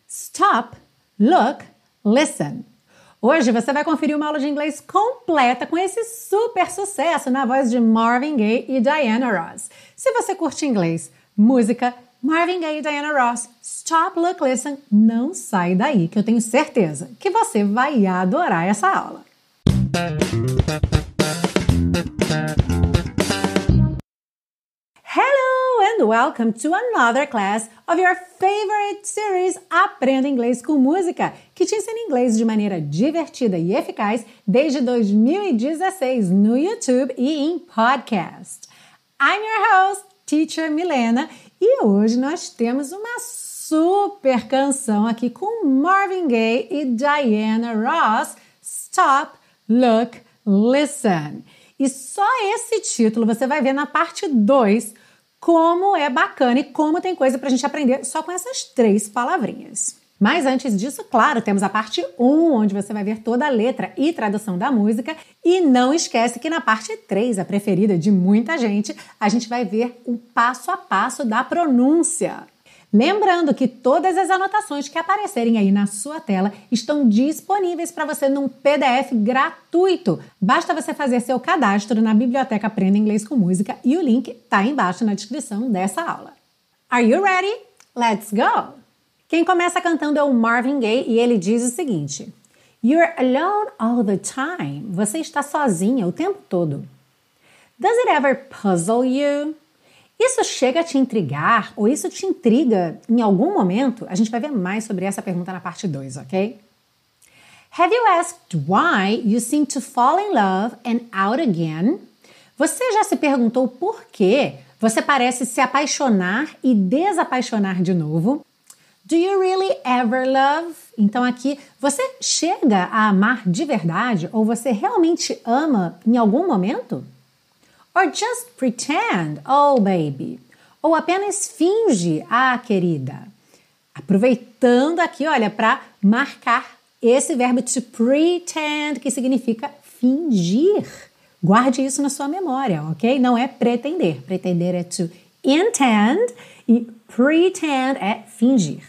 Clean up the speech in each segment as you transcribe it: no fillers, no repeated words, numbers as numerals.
Stop, look, listen. Hoje você vai conferir uma aula de inglês completa com esse super sucesso na voz de Marvin Gaye e Diana Ross. Se você curte inglês, música, Marvin Gaye e Diana Ross, Stop, Look, Listen, não sai daí, que eu tenho certeza que você vai adorar essa aula. Hello and welcome to another class of your favorite series Aprenda Inglês com Música, que te ensina inglês de maneira divertida e eficaz desde 2016 no YouTube e em podcast. I'm your host, Teacher Milena, e hoje nós temos uma super canção aqui com Marvin Gaye e Diana Ross, Stop, Look, Listen. E só esse título você vai ver na parte 2 como é bacana e como tem coisa pra gente aprender só com essas 3 palavrinhas. Mas antes disso, claro, temos a parte 1, onde você vai ver toda a letra e tradução da música. E não esquece que na parte 3, a preferida de muita gente, a gente vai ver o passo a passo da pronúncia. Lembrando que todas as anotações que aparecerem aí na sua tela estão disponíveis para você num PDF gratuito. Basta você fazer seu cadastro na Biblioteca Aprenda Inglês com Música e o link está embaixo na descrição dessa aula. Are you ready? Let's go! Quem começa cantando é o Marvin Gaye e ele diz o seguinte: You're alone all the time. Você está sozinha o tempo todo. Does it ever puzzle you? Isso chega a te intrigar ou isso te intriga em algum momento? A gente vai ver mais sobre essa pergunta na parte 2, ok? Have you asked why you seem to fall in love and out again? Você já se perguntou por que você parece se apaixonar e desapaixonar de novo? Do you really ever love? Então aqui, você chega a amar de verdade ou você realmente ama em algum momento? Or just pretend, oh baby. Ou apenas finge, ah querida. Aproveitando aqui, olha, para marcar esse verbo to pretend, que significa fingir. Guarde isso na sua memória, ok? Não é pretender. Pretender é to intend e pretend é fingir.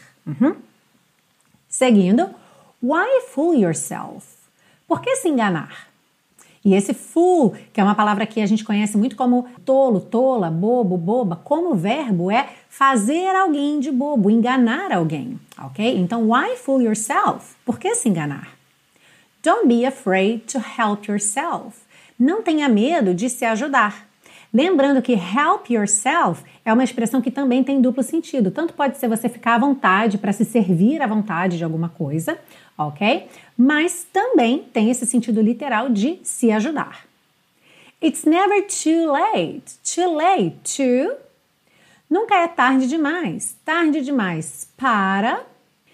Seguindo, why fool yourself? Por que se enganar? E esse fool, que é uma palavra que a gente conhece muito como tolo, tola, bobo, boba, como verbo é fazer alguém de bobo, enganar alguém, ok? Então, why fool yourself? Por que se enganar? Don't be afraid to help yourself. Não tenha medo de se ajudar. Lembrando que help yourself é uma expressão que também tem duplo sentido. Tanto pode ser você ficar à vontade para se servir à vontade de alguma coisa, ok? Mas também tem esse sentido literal de se ajudar. It's never too late. Too late to... Nunca é tarde demais. Tarde demais para...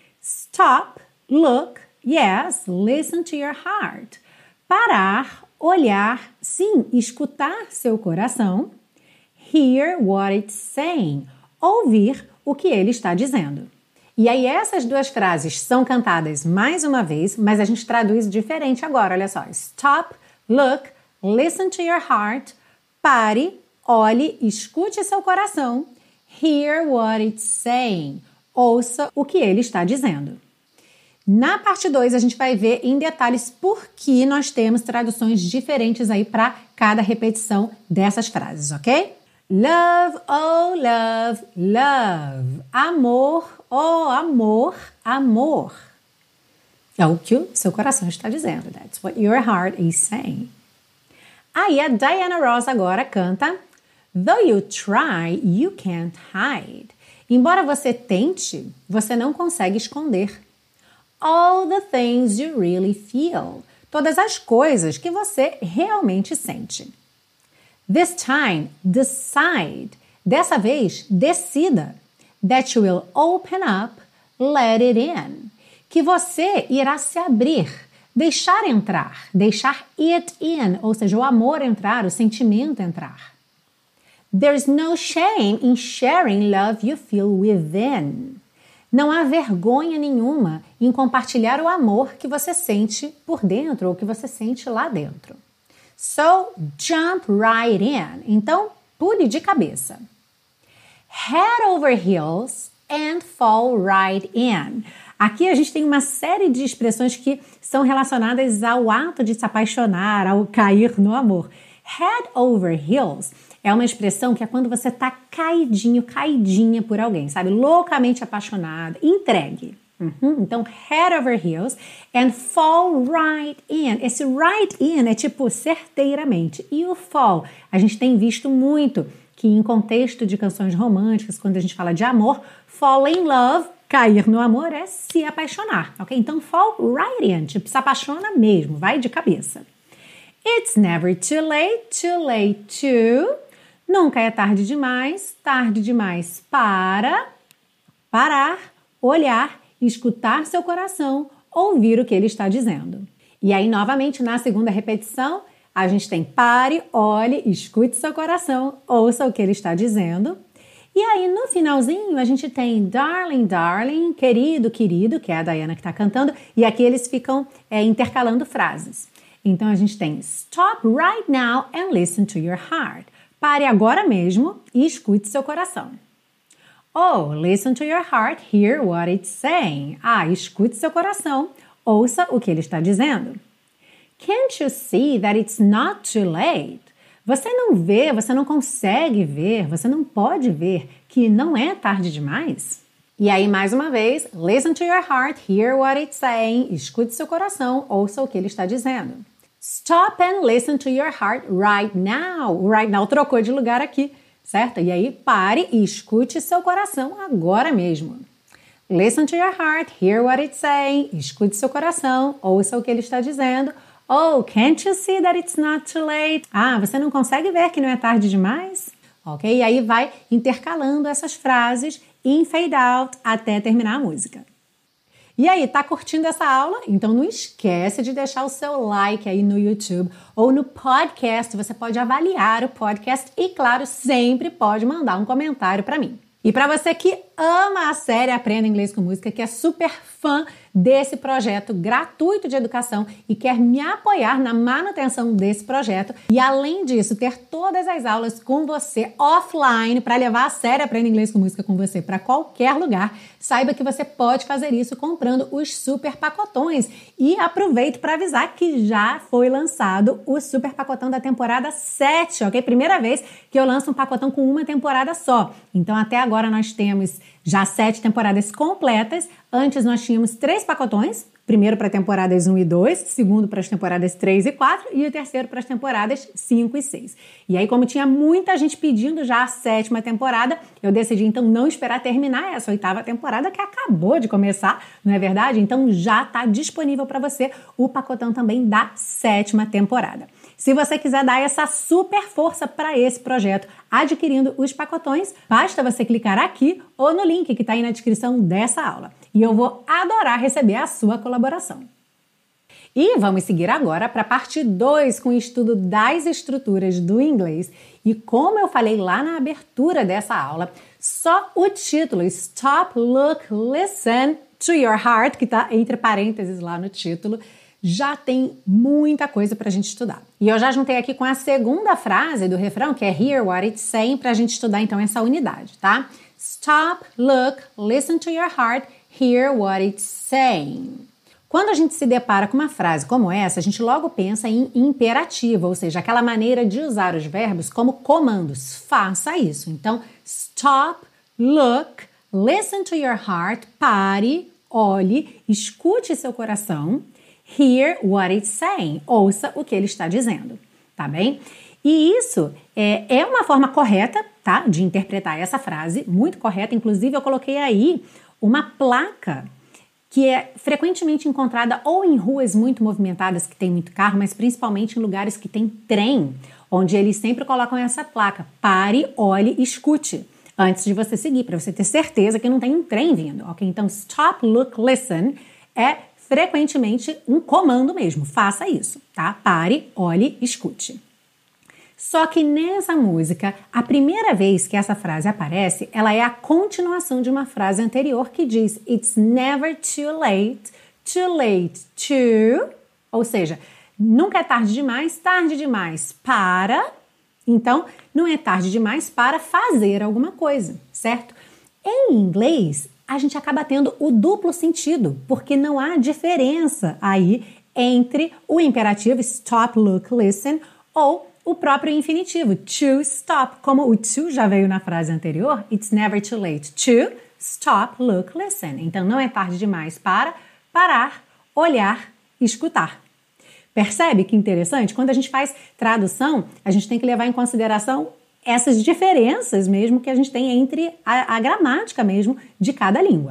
Stop, look, yes, listen to your heart. Parar, olhar, sim, escutar seu coração. Hear what it's saying. Ouvir o que ele está dizendo. E aí essas 2 frases são cantadas mais uma vez, mas a gente traduz diferente agora, olha só. Stop, look, listen to your heart. Pare, olhe, escute seu coração. Hear what it's saying. Ouça o que ele está dizendo. Na parte 2, a gente vai ver em detalhes por que nós temos traduções diferentes aí para cada repetição dessas frases, ok? Love, oh love, love. Amor, oh amor, amor. É o que o seu coração está dizendo. That's what your heart is saying. Aí a Diana Ross agora canta Though you try, you can't hide. Embora você tente, você não consegue esconder. All the things you really feel. Todas as coisas que você realmente sente. This time, decide. Dessa vez, decida. That you will open up, let it in. Que você irá se abrir, deixar entrar, deixar it in, ou seja, o amor entrar, o sentimento entrar. There's no shame in sharing love you feel within. Não há vergonha nenhuma em compartilhar o amor que você sente por dentro ou que você sente lá dentro. So, jump right in. Então, pule de cabeça. Head over heels and fall right in. Aqui a gente tem uma série de expressões que são relacionadas ao ato de se apaixonar, ao cair no amor. Head over heels é uma expressão que é quando você tá caidinho, caidinha por alguém, sabe? Loucamente apaixonado, entregue. Então, head over heels and fall right in. Esse right in é tipo certeiramente. E o fall, a gente tem visto muito que em contexto de canções românticas, quando a gente fala de amor, fall in love, cair no amor é se apaixonar, ok? Então, fall right in, tipo, se apaixona mesmo, vai de cabeça. It's never too late to. Nunca é tarde demais para parar, olhar, escutar seu coração, ouvir o que ele está dizendo. E aí, novamente, na segunda repetição, a gente tem pare, olhe, escute seu coração, ouça o que ele está dizendo. E aí, no finalzinho, a gente tem darling, darling, querido, querido, que é a Diana que está cantando, e aqui eles ficam intercalando frases. Então, a gente tem stop right now and listen to your heart. Pare agora mesmo e escute seu coração. Oh, listen to your heart, hear what it's saying. Escute seu coração, ouça o que ele está dizendo. Can't you see that it's not too late? Você não vê, você não consegue ver, você não pode ver que não é tarde demais? E aí, mais uma vez, listen to your heart, hear what it's saying. Escute seu coração, ouça o que ele está dizendo. Stop and listen to your heart right now. O right now trocou de lugar aqui, certo? E aí, pare e escute seu coração agora mesmo. Listen to your heart, hear what it's saying. Escute seu coração, ouça o que ele está dizendo. Oh, can't you see that it's not too late? Você não consegue ver que não é tarde demais? Ok? E aí vai intercalando essas frases em fade out até terminar a música. E aí, tá curtindo essa aula? Então não esquece de deixar o seu like aí no YouTube ou no podcast. Você pode avaliar o podcast e, claro, sempre pode mandar um comentário para mim. E para você que ama a série Aprenda Inglês com Música, que é super fã desse projeto gratuito de educação e quer me apoiar na manutenção desse projeto e, além disso, ter todas as aulas com você offline para levar a série Aprenda Inglês com Música com você para qualquer lugar, saiba que você pode fazer isso comprando os super pacotões. E aproveito para avisar que já foi lançado o super pacotão da temporada 7, ok? Primeira vez que eu lanço um pacotão com uma temporada só. Então, até agora nós temos já 7 temporadas completas. Antes nós tínhamos 3 pacotões, primeiro para temporadas 1 e 2, segundo para as temporadas 3 e 4 e o terceiro para as temporadas 5 e 6. E aí, como tinha muita gente pedindo já a 7ª temporada, eu decidi então não esperar terminar essa 8ª temporada que acabou de começar, não é verdade? Então já está disponível para você o pacotão também da 7ª temporada. Se você quiser dar essa super força para esse projeto adquirindo os pacotões, basta você clicar aqui ou no link que está aí na descrição dessa aula. E eu vou adorar receber a sua colaboração. E vamos seguir agora para a parte 2 com o estudo das estruturas do inglês. E como eu falei lá na abertura dessa aula, só o título Stop, Look, Listen to Your Heart, que está entre parênteses lá no título, já tem muita coisa para a gente estudar. E eu já juntei aqui com a segunda frase do refrão, que é Hear What It's Saying, para a gente estudar então essa unidade, tá? Stop, look, listen to your heart, hear what it's saying. Quando a gente se depara com uma frase como essa, a gente logo pensa em imperativo, ou seja, aquela maneira de usar os verbos como comandos. Faça isso. Então, stop, look, listen to your heart, pare, olhe, escute seu coração. Hear what it's saying. Ouça o que ele está dizendo, tá bem? E isso é uma forma correta, tá? De interpretar essa frase, muito correta. Inclusive, eu coloquei aí uma placa que é frequentemente encontrada ou em ruas muito movimentadas, que tem muito carro, mas principalmente em lugares que tem trem, onde eles sempre colocam essa placa. Pare, olhe, escute, antes de você seguir, para você ter certeza que não tem um trem vindo, ok? Então, stop, look, listen é frequentemente um comando mesmo. Faça isso, tá? Pare, olhe, escute. Só que nessa música, a primeira vez que essa frase aparece, ela é a continuação de uma frase anterior que diz It's never too late to... Ou seja, nunca é tarde demais para... Então, não é tarde demais para fazer alguma coisa, certo? Em inglês, a gente acaba tendo o duplo sentido, porque não há diferença aí entre o imperativo stop, look, listen ou o próprio infinitivo to stop. Como o to já veio na frase anterior, it's never too late to stop, look, listen. Então não é tarde demais para parar, olhar e escutar. Percebe que interessante? Quando a gente faz tradução, a gente tem que levar em consideração essas diferenças mesmo que a gente tem entre a gramática mesmo de cada língua.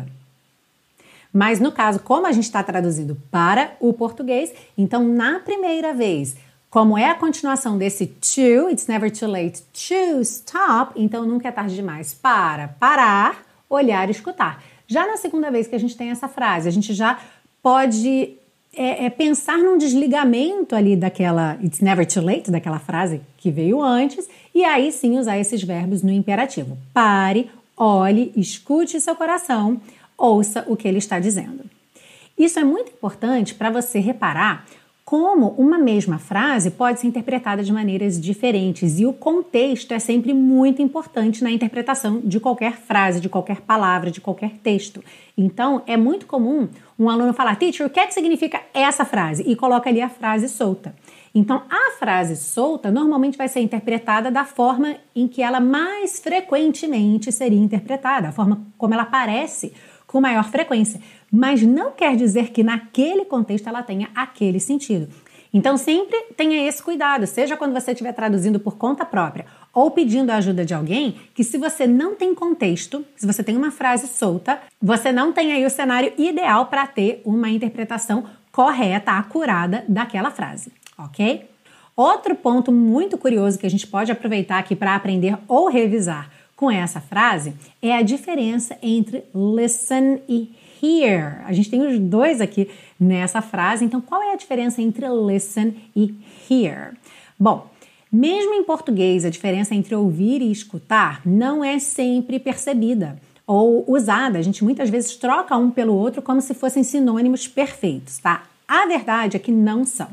Mas no caso, como a gente está traduzindo para o português, então na primeira vez, como é a continuação desse to, it's never too late to stop, então nunca é tarde demais para parar, olhar e escutar. Já na segunda vez que a gente tem essa frase, a gente já pode pensar num desligamento ali daquela it's never too late, daquela frase que veio antes, e aí sim usar esses verbos no imperativo. Pare, olhe, escute seu coração, ouça o que ele está dizendo. Isso é muito importante para você reparar como uma mesma frase pode ser interpretada de maneiras diferentes e o contexto é sempre muito importante na interpretação de qualquer frase, de qualquer palavra, de qualquer texto. Então, é muito comum um aluno falar, teacher, o que é que significa essa frase? E coloca ali a frase solta. Então, a frase solta normalmente vai ser interpretada da forma em que ela mais frequentemente seria interpretada, a forma como ela aparece com maior frequência, mas não quer dizer que naquele contexto ela tenha aquele sentido. Então sempre tenha esse cuidado, seja quando você estiver traduzindo por conta própria ou pedindo a ajuda de alguém, que se você não tem contexto, se você tem uma frase solta, você não tem aí o cenário ideal para ter uma interpretação correta, acurada daquela frase, ok? Outro ponto muito curioso que a gente pode aproveitar aqui para aprender ou revisar com essa frase é a diferença entre listen e hear. A gente tem os dois aqui nessa frase, então qual é a diferença entre listen e hear? Bom, mesmo em português, a diferença entre ouvir e escutar não é sempre percebida ou usada. A gente muitas vezes troca um pelo outro como se fossem sinônimos perfeitos, tá? A verdade é que não são.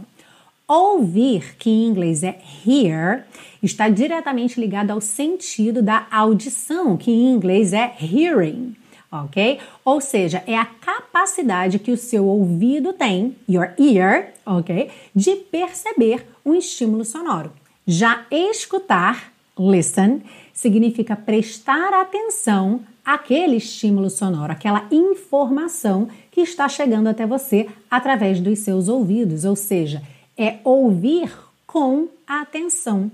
Ouvir, que em inglês é hear, está diretamente ligado ao sentido da audição, que em inglês é hearing, ok? Ou seja, é a capacidade que o seu ouvido tem, your ear, ok? De perceber um estímulo sonoro. Já escutar, listen, significa prestar atenção àquele estímulo sonoro, aquela informação que está chegando até você através dos seus ouvidos, ou seja, é ouvir com atenção.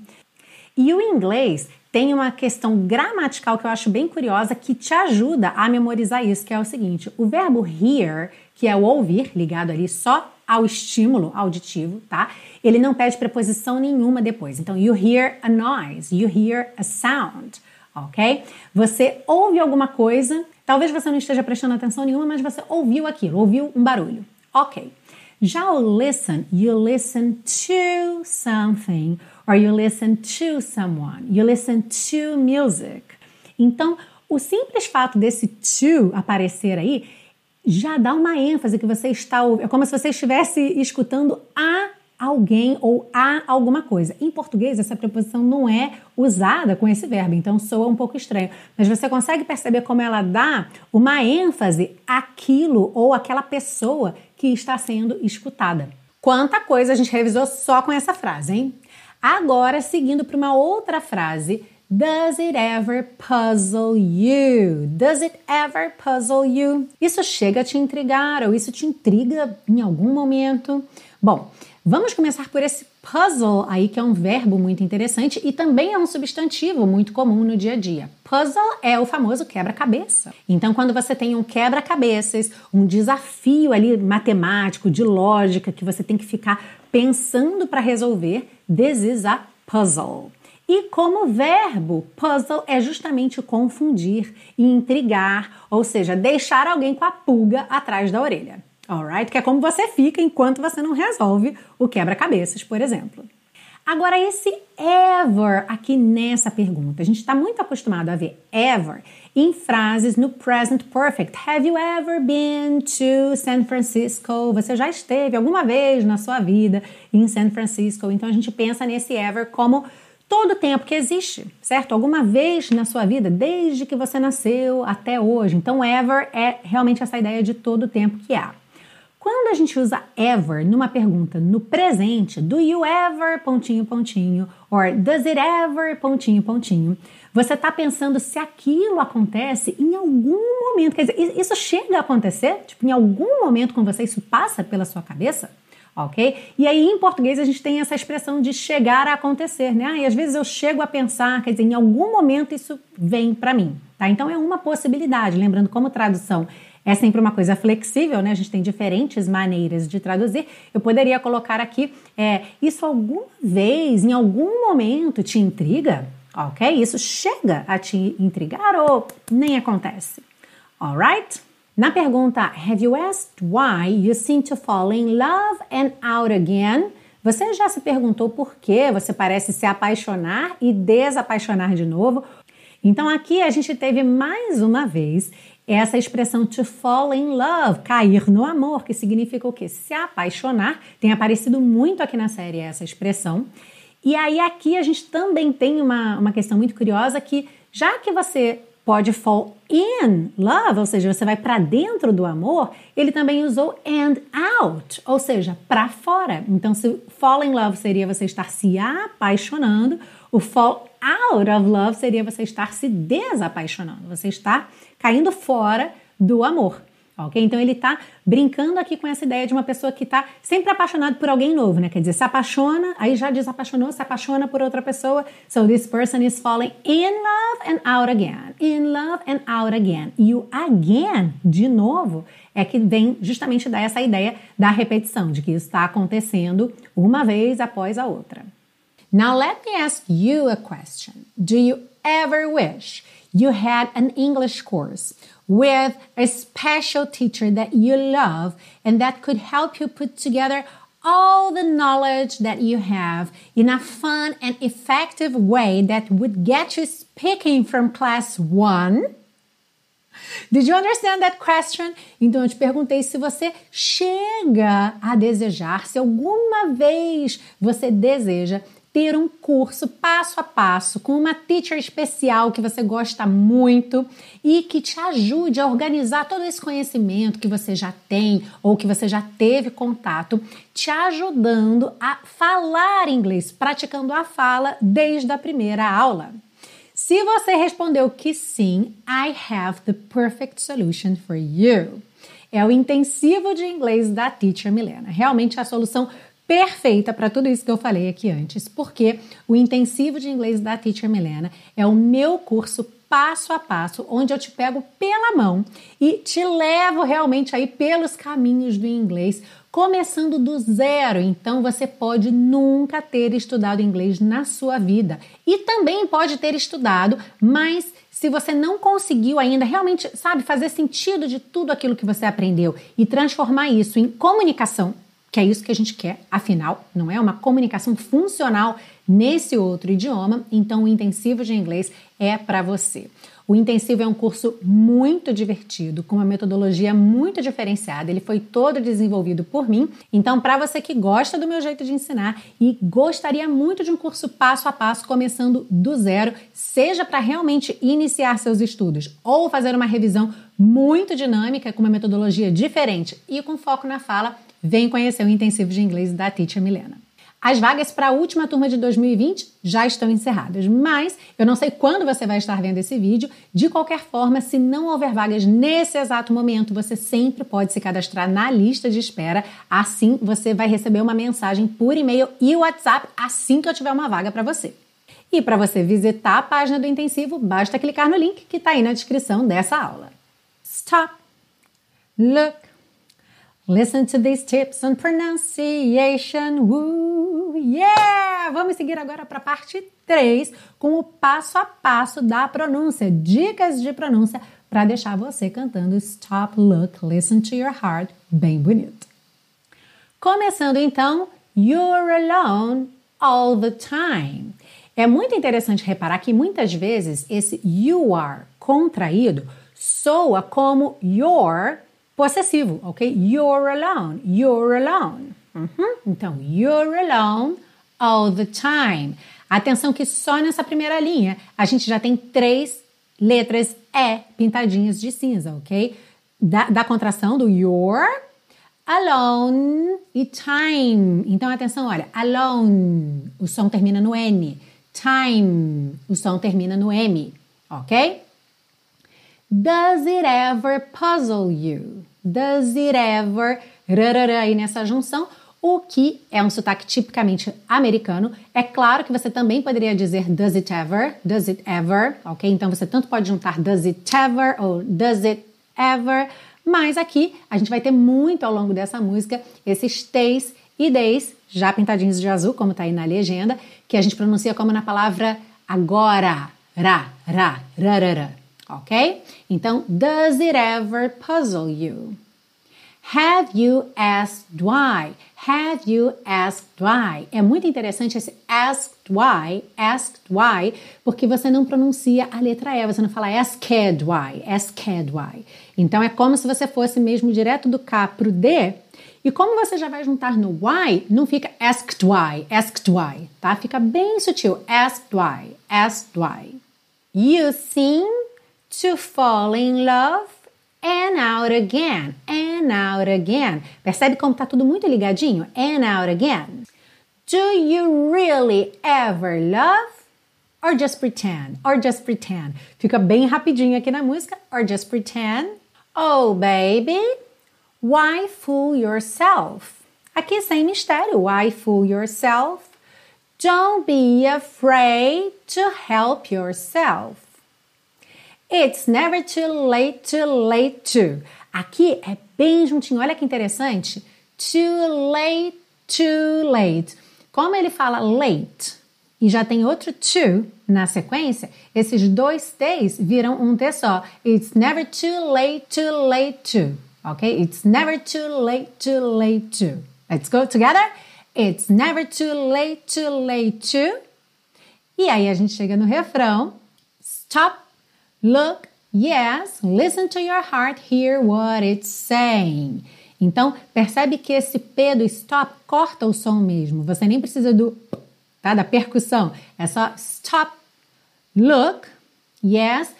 E o inglês tem uma questão gramatical que eu acho bem curiosa que te ajuda a memorizar isso, que é o seguinte, o verbo hear, que é o ouvir, ligado ali só ao estímulo auditivo, tá? Ele não pede preposição nenhuma depois. Então, you hear a noise, you hear a sound, ok? Você ouve alguma coisa, talvez você não esteja prestando atenção nenhuma, mas você ouviu aquilo, ouviu um barulho, ok. Já o listen, you listen to something, or you listen to someone, you listen to music. Então, o simples fato desse to aparecer aí já dá uma ênfase que você está ouvindo. É como se você estivesse escutando a alguém ou a alguma coisa. Em português, essa preposição não é usada com esse verbo, então soa um pouco estranho. Mas você consegue perceber como ela dá uma ênfase àquilo ou àquela pessoa que está sendo escutada. Quanta coisa a gente revisou só com essa frase, hein? Agora, seguindo para uma outra frase, does it ever puzzle you? Does it ever puzzle you? Isso chega a te intrigar ou isso te intriga em algum momento? Bom, vamos começar por esse puzzle aí, que é um verbo muito interessante e também é um substantivo muito comum no dia a dia. Puzzle é o famoso quebra-cabeça. Então, quando você tem um quebra-cabeças, um desafio ali matemático, de lógica, que você tem que ficar pensando para resolver, this is a puzzle. E como verbo, puzzle é justamente confundir e intrigar, ou seja, deixar alguém com a pulga atrás da orelha. Alright? Que é como você fica enquanto você não resolve o quebra-cabeças, por exemplo. Agora, esse ever aqui nessa pergunta, a gente está muito acostumado a ver ever em frases no present perfect. Have you ever been to San Francisco? Você já esteve alguma vez na sua vida em San Francisco? Então, a gente pensa nesse ever como todo tempo que existe, certo? Alguma vez na sua vida, desde que você nasceu até hoje. Então, ever é realmente essa ideia de todo tempo que há. Quando a gente usa ever numa pergunta no presente, do you ever, pontinho, pontinho, or does it ever, pontinho, pontinho, você está pensando se aquilo acontece em algum momento. Quer dizer, isso chega a acontecer? Tipo, em algum momento com você, isso passa pela sua cabeça? Ok? E aí, em português, a gente tem essa expressão de chegar a acontecer, né? E às vezes eu chego a pensar, quer dizer, em algum momento isso vem para mim, tá? Então, é uma possibilidade. Lembrando, como tradução é sempre uma coisa flexível, né? A gente tem diferentes maneiras de traduzir. Eu poderia colocar aqui, isso alguma vez, em algum momento, te intriga? Ok? Isso chega a te intrigar ou nem acontece? Alright? Na pergunta, have you asked why you seem to fall in love and out again? Você já se perguntou por que você parece se apaixonar e desapaixonar de novo? Então aqui a gente teve mais uma vez essa expressão to fall in love, cair no amor, que significa o quê? Se apaixonar. Tem aparecido muito aqui na série essa expressão. E aí aqui a gente também tem uma questão muito curiosa que, já que você pode fall in love, ou seja, você vai para dentro do amor, ele também usou and out, ou seja, para fora. Então, se fall in love seria você estar se apaixonando, o fall out of love seria você estar se desapaixonando, você está caindo fora do amor. Ok? Então ele está brincando aqui com essa ideia de uma pessoa que está sempre apaixonada por alguém novo, né? Quer dizer, se apaixona, aí já desapaixonou, se apaixona por outra pessoa. So this person is falling in love and out again. In love and out again. E o again, de novo, é que vem justamente dar essa ideia da repetição, de que isso está acontecendo uma vez após a outra. Now let me ask you a question. Do you ever wish you had an English course with a special teacher that you love and that could help you put together all the knowledge that you have in a fun and effective way that would get you speaking from class 1? Did you understand that question? Então eu te perguntei se você chega a desejar, se alguma vez você deseja ter um curso passo a passo com uma teacher especial que você gosta muito e que te ajude a organizar todo esse conhecimento que você já tem ou que você já teve contato, te ajudando a falar inglês, praticando a fala desde a primeira aula. Se você respondeu que sim, I have the perfect solution for you. É o intensivo de inglês da Teacher Milena. Realmente a solução perfeita para tudo isso que eu falei aqui antes, porque o intensivo de inglês da Teacher Milena é o meu curso passo a passo, onde eu te pego pela mão e te levo realmente aí pelos caminhos do inglês, começando do zero. Então você pode nunca ter estudado inglês na sua vida e também pode ter estudado, mas se você não conseguiu ainda realmente, sabe, fazer sentido de tudo aquilo que você aprendeu e transformar isso em comunicação, que é isso que a gente quer, afinal, não é uma comunicação funcional nesse outro idioma, então o intensivo de inglês é para você. O intensivo é um curso muito divertido, com uma metodologia muito diferenciada, ele foi todo desenvolvido por mim, então para você que gosta do meu jeito de ensinar e gostaria muito de um curso passo a passo, começando do zero, seja para realmente iniciar seus estudos ou fazer uma revisão muito dinâmica, com uma metodologia diferente e com foco na fala, vem conhecer o intensivo de inglês da Teacher Milena. As vagas para a última turma de 2020 já estão encerradas, mas eu não sei quando você vai estar vendo esse vídeo. De qualquer forma, se não houver vagas nesse exato momento, você sempre pode se cadastrar na lista de espera. Assim, você vai receber uma mensagem por e-mail e WhatsApp assim que eu tiver uma vaga para você. E para você visitar a página do intensivo, basta clicar no link que está aí na descrição dessa aula. Stop. Look. Listen to these tips on pronunciation. Woo, yeah! Vamos seguir agora para a parte 3 com o passo a passo da pronúncia, dicas de pronúncia para deixar você cantando Stop, Look, Listen to Your Heart bem bonito. Começando então, You're alone all the time. É muito interessante reparar que muitas vezes esse you are contraído soa como your possessivo, ok? You're alone, you're alone. Então, you're alone all the time. Atenção que só nessa primeira linha a gente já tem 3 letras E pintadinhas de cinza, ok? Da contração do your, alone e time. Então, atenção, olha, alone, o som termina no N. Time, o som termina no M, ok? Does it ever puzzle you? Does it ever... Rarara, aí nessa junção, o que é um sotaque tipicamente americano. É claro que você também poderia dizer does it ever, ok? Então você tanto pode juntar does it ever ou does it ever, mas aqui a gente vai ter muito ao longo dessa música esses T's e D's, já pintadinhos de azul, como tá aí na legenda, que a gente pronuncia como na palavra agora, rarara, ok? Então, does it ever puzzle you? Have you asked why? Have you asked why? É muito interessante esse asked why, porque você não pronuncia a letra E, você não fala asked why. Então é como se você fosse mesmo direto do K pro D, e como você já vai juntar no why, não fica asked why, tá? Fica bem sutil, asked why. You seem to fall in love and out again. Percebe como tá tudo muito ligadinho? And out again. Do you really ever love? Or just pretend? Fica bem rapidinho aqui na música. Or just pretend. Oh, baby, why fool yourself? Aqui sem mistério. Why fool yourself? Don't be afraid to help yourself. It's never too late to. Aqui é bem juntinho. Olha que interessante. Too late. Como ele fala late e já tem outro to na sequência, esses 2 T's viram um T só. It's never too late to. Ok? It's never too late to. Let's go together. It's never too late to. E aí a gente chega no refrão. Stop. Look, yes, listen to your heart, hear what it's saying. Então, percebe que esse P do stop corta o som mesmo. Você nem precisa da percussão. É só stop, look, yes,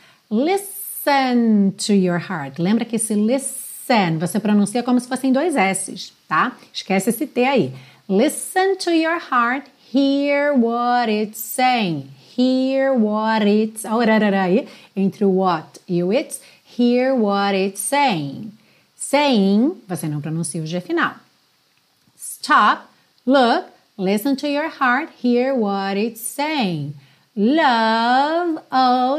listen to your heart. Lembra que esse listen, você pronuncia como se fossem 2 S's, tá? Esquece esse T aí. Listen to your heart, hear what it's saying. Hear what it's... aí, entre o what e o it's, hear what it's saying. Saying, você não pronuncia o G final. Stop, look, listen to your heart, hear what it's saying. Love, oh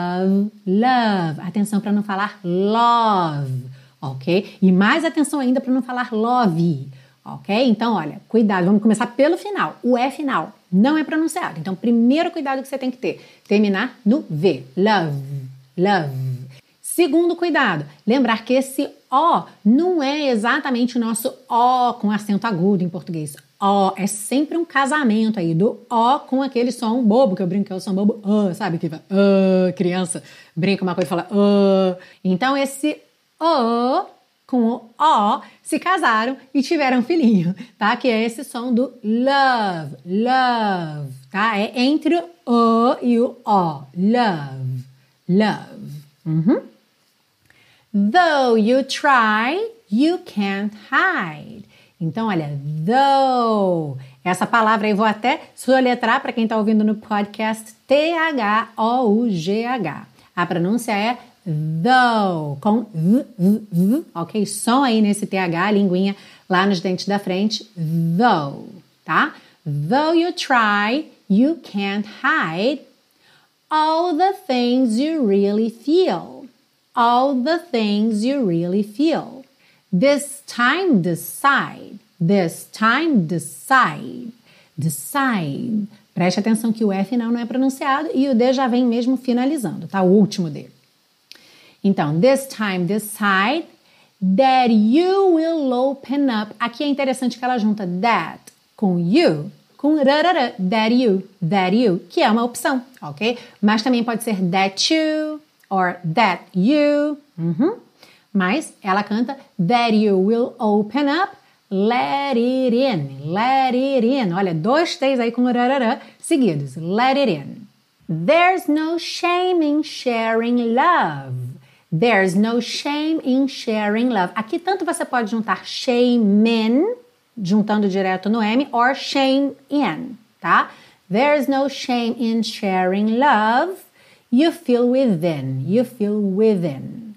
love. Atenção para não falar love, ok? E mais atenção ainda para não falar love, ok? Então, olha, cuidado, vamos começar pelo final. O E final não é pronunciado. Então, primeiro cuidado que você tem que ter, terminar no V. Love. Segundo cuidado, lembrar que esse O não é exatamente o nosso O com acento agudo em português. O é sempre um casamento aí do O com aquele som bobo, que eu brinco que é o som bobo, sabe? Que vai, criança brinca uma coisa e fala, Então, esse O com o O se casaram e tiveram um filhinho, tá? Que é esse som do love, tá? É entre o O e o O. Love. Though you try, you can't hide. Então, olha, though. Essa palavra aí vou até soletrar para quem está ouvindo no podcast, T-H-O-U-G-H. A pronúncia é though, com v, ok? Som aí nesse TH, linguinha lá nos dentes da frente, though, tá? Though you try, you can't hide all the things you really feel. All the things you really feel. This time decide. Decide. Preste atenção que o E final não é pronunciado e o D já vem mesmo finalizando, tá? O último D. Então, this time decide that you will open up. Aqui é interessante que ela junta that com you, com rarara, that you, que é uma opção, ok? Mas também pode ser that you or that you. Mas ela canta that you will open up let it in, let it in. Olha, 2 T's aí com rarará seguidos. Let it in. There's no shame in sharing love. There's no shame in sharing love. Aqui tanto você pode juntar shame in, juntando direto no M, or shame in, tá? There's no shame in sharing love. You feel within, you feel within.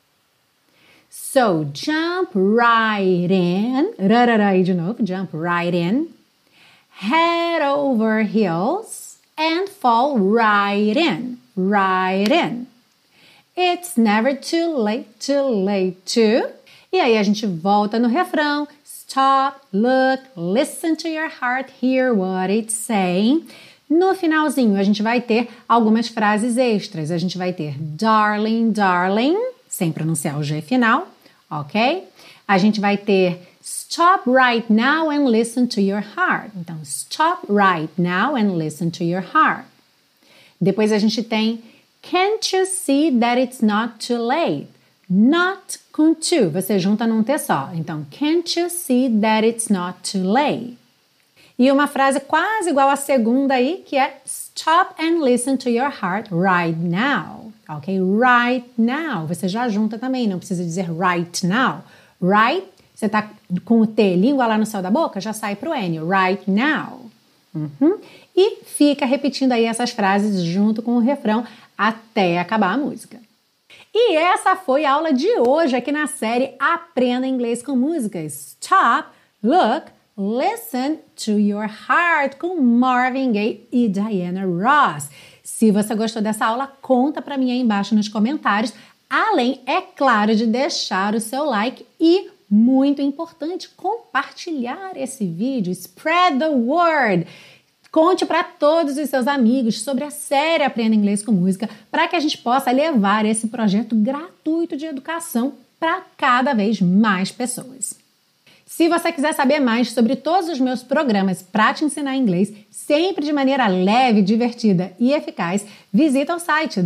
So, jump right in. Rarará aí de novo, jump right in. Head over heels and fall right in, right in. It's never too late to. E aí a gente volta no refrão. Stop, look, listen to your heart, hear what it's saying. No finalzinho, a gente vai ter algumas frases extras. A gente vai ter darling, darling, sem pronunciar o G final, ok? A gente vai ter stop right now and listen to your heart. Então, stop right now and listen to your heart. Depois a gente tem can't you see that it's not too late? Not com to, você junta num T só. Então, can't you see that it's not too late? E uma frase quase igual à segunda aí, que é stop and listen to your heart right now. Ok? Right now. Você já junta também, não precisa dizer right now. Right, você tá com o T, língua lá no céu da boca, já sai pro N. Right now. E fica repetindo aí essas frases junto com o refrão até acabar a música. E essa foi a aula de hoje aqui na série Aprenda Inglês com Música. Stop, look, listen to your heart com Marvin Gaye e Diana Ross. Se você gostou dessa aula, conta pra mim aí embaixo nos comentários. Além, é claro, de deixar o seu like e, muito importante, compartilhar esse vídeo. Spread the word. Conte para todos os seus amigos sobre a série Aprenda Inglês com Música para que a gente possa levar esse projeto gratuito de educação para cada vez mais pessoas. Se você quiser saber mais sobre todos os meus programas para te ensinar inglês, sempre de maneira leve, divertida e eficaz, visita o site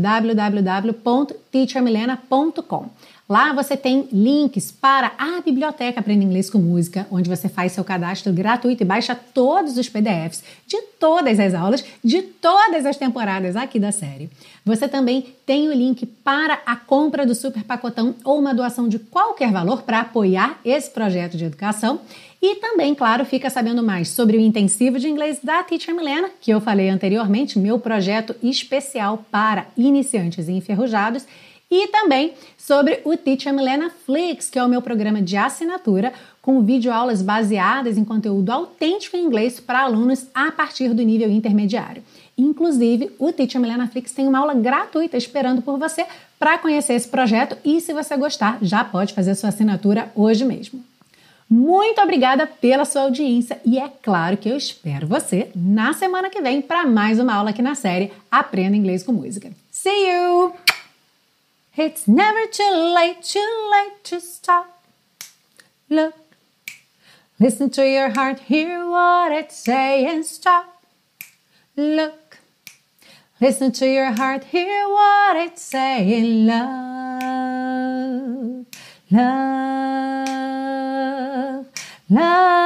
www.teachermilena.com. Lá você tem links para a biblioteca Aprenda Inglês com Música, onde você faz seu cadastro gratuito e baixa todos os PDFs de todas as aulas, de todas as temporadas aqui da série. Você também tem o link para a compra do Super Pacotão ou uma doação de qualquer valor para apoiar esse projeto de educação. E também, claro, fica sabendo mais sobre o intensivo de inglês da Teacher Milena, que eu falei anteriormente, meu projeto especial para iniciantes e enferrujados, e também sobre o Teacher Milena Flix, que é o meu programa de assinatura com videoaulas baseadas em conteúdo autêntico em inglês para alunos a partir do nível intermediário. Inclusive, o Teacher Milena Flix tem uma aula gratuita esperando por você para conhecer esse projeto e, se você gostar, já pode fazer sua assinatura hoje mesmo. Muito obrigada pela sua audiência e é claro que eu espero você na semana que vem para mais uma aula aqui na série Aprenda Inglês com Música. See you! It's never too late to stop. Look, listen to your heart, hear what it's saying. Stop, look, listen to your heart, hear what it's saying. Love, love, love.